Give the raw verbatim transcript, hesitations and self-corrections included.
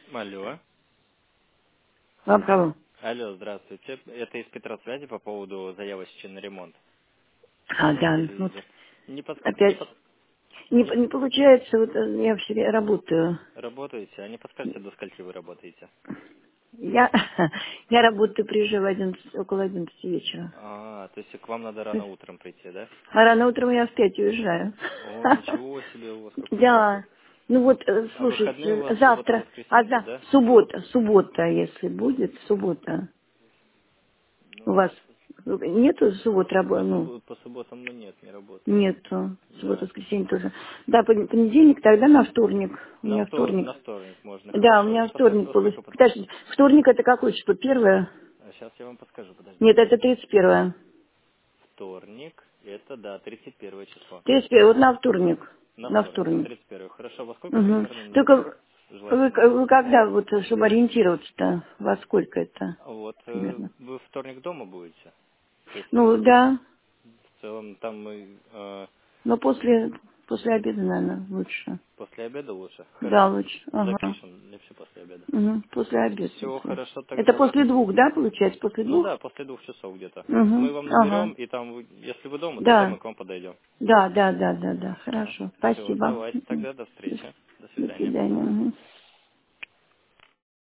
Алло. Вам кого? Алло, здравствуйте. Это из Петросвязи по поводу заявочки на ремонт А, на да, вот телевизор. Не, под... не, опять под... не, не не получается, вот э, я все время работаю. работаете, а не подскажете, до скольки вы работаете? Я, я работаю, приезжаю в одиннадцать, около одиннадцати вечера. А, то есть к вам надо То рано есть, утром прийти, да? а рано утром я в пять уезжаю. О, ничего себе, у вас какой график. Да. Ну вот, э, А выходные у слушайте, вас завтра, а суббота-воскресенье, за да? суббота, суббота, если будет, суббота. У Ну, вас нету суббот по, работы? Ну, суббо- по субботам мы нет, не работаем. нету. Суббота, Да. воскресенье тоже. Да, пон- понедельник, тогда на вторник. У На, меня втор... вторник. на вторник можно, Да, у хорошо. меня Не подскажете, вторник во был. сколько под... Подожди, вторник это какое число? Первое? А сейчас я вам подскажу, Нет, подождите. это тридцать первое. Вторник, это, да, тридцать первое число. тридцать первое, вот на вторник. На На вторник, на вторник. тридцать первое. Хорошо, во сколько Угу. примерно Только вы, желательно? вы когда, вот, чтобы ориентироваться-то, во сколько это Вот, э, примерно? вы вторник дома будете? То есть, Ну, да, в целом, там мы э, но после, после обеда, наверное, лучше. после обеда лучше? Да, Хорошо. лучше. Ага. Запишем, для все после обеда. Угу. После обеда. Все, Если. хорошо, Это тогда... после двух, да, получается? После Ну двух? да, после двух часов где-то. Мы Угу. вам Ага. наберем, и там, вы- если вы дома, тогда мы Да. к вам подойдем. Да, да, да, да, да. Все, Хорошо. все, Спасибо. давайте Мгм. тогда, до До встречи. До до свидания. свидания. Мгм.